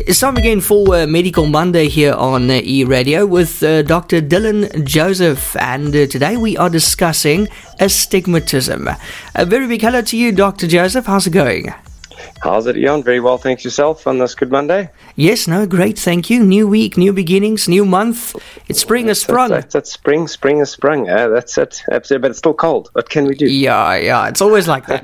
It's time again for Medical Monday here on E-Radio with Dr. Dylan Joseph, and today we are discussing astigmatism. A very big hello to you, Dr. Joseph. How's it going? How's it, Ian? Very well, thanks yourself on this Good Monday. Yes, no, great, thank you. New week, new beginnings, new month. It's spring has sprung. That's spring has sprung. That's it. Absolutely, but it's still cold. What can we do? Yeah, it's always like that.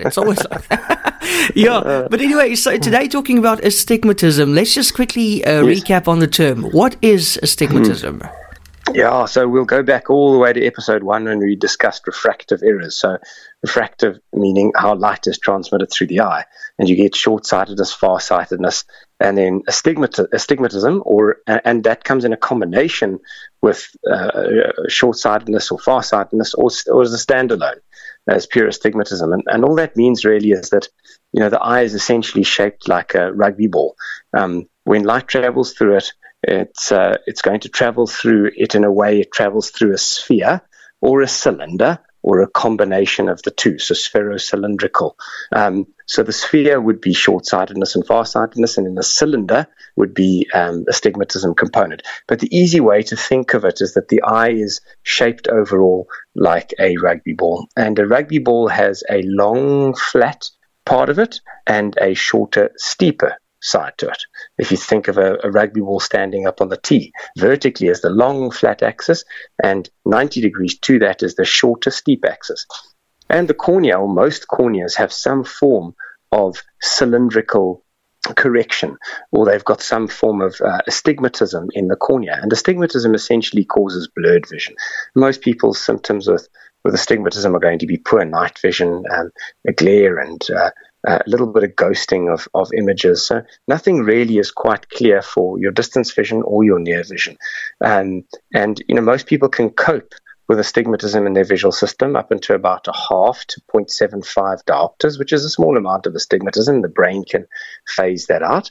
Yeah, but anyway, so today talking about astigmatism, let's just quickly recap on the term. What is astigmatism? Yeah, so we'll go back all the way to episode 1 when we discussed refractive errors. So refractive meaning how light is transmitted through the eye, and you get short-sightedness, far-sightedness, and then astigmatism, and that comes in a combination with short-sightedness or far-sightedness, or as a standalone, as pure astigmatism. And all that means really is that, you know, the eye is essentially shaped like a rugby ball. When light travels through it, it's going to travel through it in a way it travels through a sphere or a cylinder or a combination of the two, so spherocylindrical. So the sphere would be short-sightedness and far-sightedness, and in the cylinder would be astigmatism component. But the easy way to think of it is that the eye is shaped overall like a rugby ball, and a rugby ball has a long, flat part of it and a shorter, steeper side to it. If you think of a rugby ball standing up on the tee, vertically is the long flat axis, and 90 degrees to that is the shorter steep axis. And the cornea, or most corneas, have some form of cylindrical correction, or they've got some form of astigmatism in the cornea. And astigmatism essentially causes blurred vision. Most people's symptoms with astigmatism are going to be poor night vision, a glare, and a little bit of ghosting of images. So nothing really is quite clear for your distance vision or your near vision. And you know, most people can cope with astigmatism in their visual system up into about 0.5 to 0.75 diopters, which is a small amount of astigmatism. The brain can phase that out.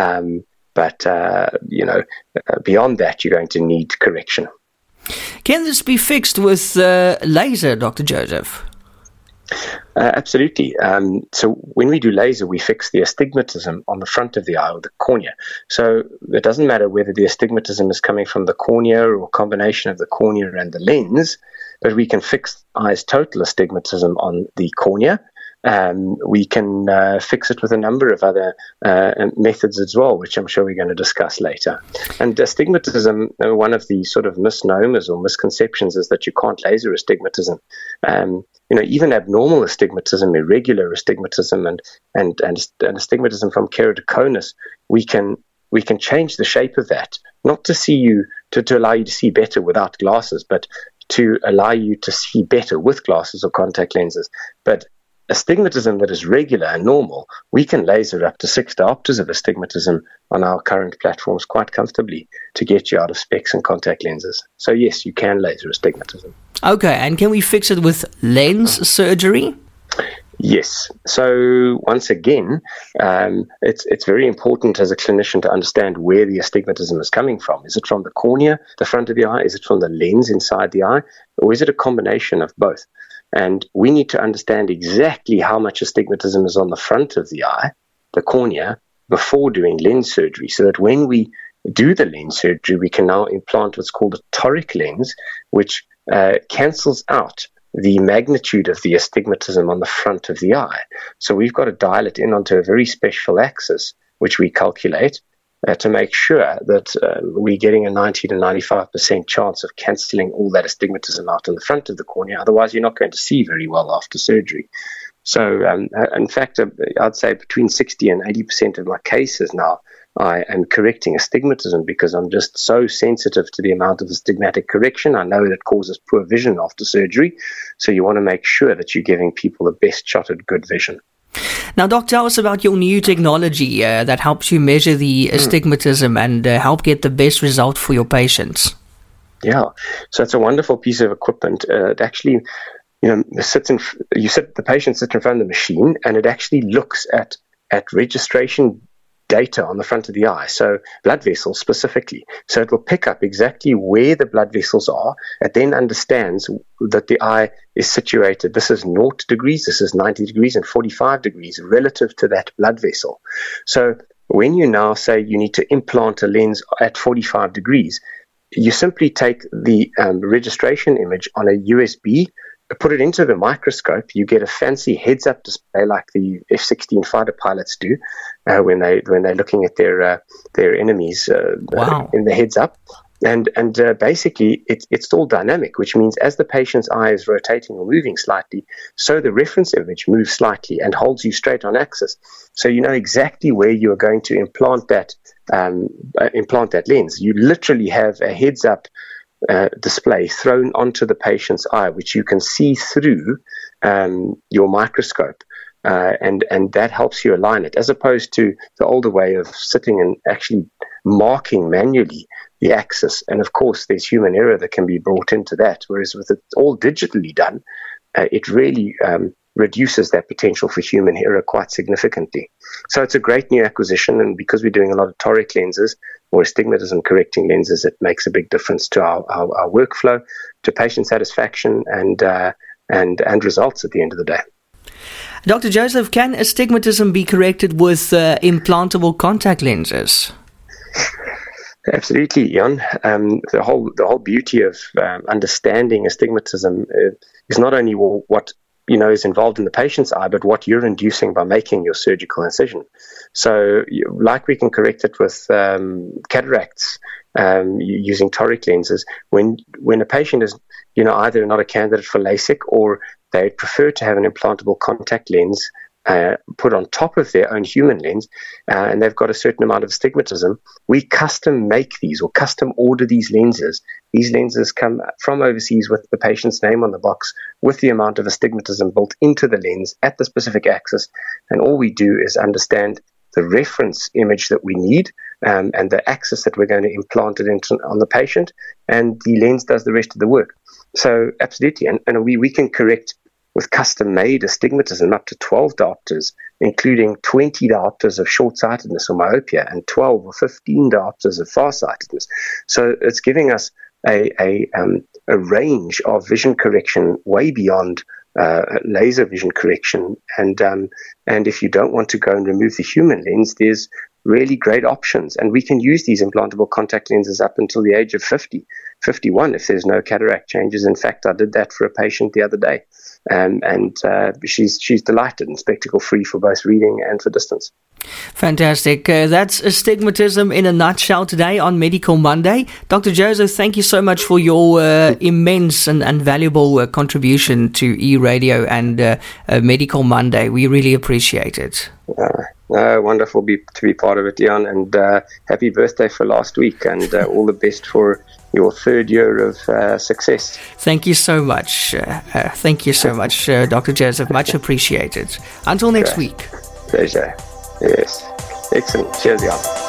But beyond that, you're going to need correction. Can this be fixed with laser, Dr. Joseph? Absolutely. So when we do laser, we fix the astigmatism on the front of the eye, or the cornea. So it doesn't matter whether the astigmatism is coming from the cornea or a combination of the cornea and the lens, but we can fix the eye's total astigmatism on the cornea. We can fix it with a number of other methods as well, which I'm sure we're going to discuss later. And astigmatism, one of the sort of misnomers or misconceptions is that you can't laser astigmatism. Even abnormal astigmatism, irregular astigmatism, and astigmatism from keratoconus, we can change the shape of that, not to see you to allow you to see better without glasses, but to allow you to see better with glasses or contact lenses. But astigmatism that is regular and normal, we can laser up to 6 diopters of astigmatism on our current platforms quite comfortably to get you out of specs and contact lenses. So yes, you can laser astigmatism. Okay, and can we fix it with lens surgery? Yes. So once again, it's very important as a clinician to understand where the astigmatism is coming from. Is it from the cornea, the front of the eye? Is it from the lens inside the eye? Or is it a combination of both? And we need to understand exactly how much astigmatism is on the front of the eye, the cornea, before doing lens surgery, so that when we do the lens surgery, we can now implant what's called a toric lens, which cancels out the magnitude of the astigmatism on the front of the eye. So we've got to dial it in onto a very special axis, which we calculate to make sure that we're getting a 90 to 95% chance of cancelling all that astigmatism out in the front of the cornea. Otherwise, you're not going to see very well after surgery. So, in fact, I'd say between 60 and 80% of my cases now, I am correcting astigmatism because I'm just so sensitive to the amount of astigmatic correction. I know that it causes poor vision after surgery. So you want to make sure that you're giving people the best shot at good vision. Now, Doc, tell us about your new technology that helps you measure the astigmatism and help get the best result for your patients. Yeah, so it's a wonderful piece of equipment. It actually, the patient sits in front of the machine, and it actually looks at registration data on the front of the eye, so blood vessels specifically. So it will pick up exactly where the blood vessels are. It then understands that the eye is situated. This is 0 degrees, this is 90 degrees, and 45 degrees relative to that blood vessel. So when you now say you need to implant a lens at 45 degrees, you simply take the registration image on a USB, put it into the microscope. You get a fancy heads-up display like the F-16 fighter pilots do when they're looking at their enemies in the heads-up. And basically, it's all dynamic, which means as the patient's eye is rotating or moving slightly, so the reference image moves slightly and holds you straight on axis. So you know exactly where you are going to implant that lens. You literally have a heads-up display thrown onto the patient's eye, which you can see through your microscope. And that helps you align it, as opposed to the older way of sitting and actually marking manually the axis. And of course, there's human error that can be brought into that. Whereas with it all digitally done, it really reduces that potential for human error quite significantly. So it's a great new acquisition. And because we're doing a lot of toric lenses or astigmatism correcting lenses, it makes a big difference to our workflow, to patient satisfaction, and results at the end of the day. Dr. Joseph, can astigmatism be corrected with implantable contact lenses? Absolutely, Jan. The whole beauty of understanding astigmatism is not only what is involved in the patient's eye, but what you're inducing by making your surgical incision. So, like we can correct it with cataracts using toric lenses, when a patient is either not a candidate for LASIK or they prefer to have an implantable contact lens put on top of their own human lens, and they've got a certain amount of astigmatism, we custom make these or custom order these lenses. These lenses come from overseas with the patient's name on the box, with the amount of astigmatism built into the lens at the specific axis. And all we do is understand the reference image that we need and the axis that we're going to implant it into on the patient, and the lens does the rest of the work. So absolutely, and we can correct with custom-made astigmatism up to 12 diopters, including 20 diopters of short-sightedness or myopia and 12 or 15 diopters of far-sightedness. So it's giving us a range of vision correction way beyond laser vision correction. And if you don't want to go and remove the human lens, there's really great options. And we can use these implantable contact lenses up until the age of 51 if there's no cataract changes. In fact, I did that for a patient the other day. And she's delighted and spectacle-free for both reading and for distance. Fantastic. That's astigmatism in a nutshell today on Medical Monday. Dr. Joseph, thank you so much for your immense and valuable contribution to eRadio and Medical Monday. We really appreciate it. Wonderful to be part of it, Jan, and happy birthday for last week, and all the best for your third year of success. Thank you so much. Dr. Joseph. Much appreciated. Until next week. Pleasure. Yes. Excellent. Cheers, Jan.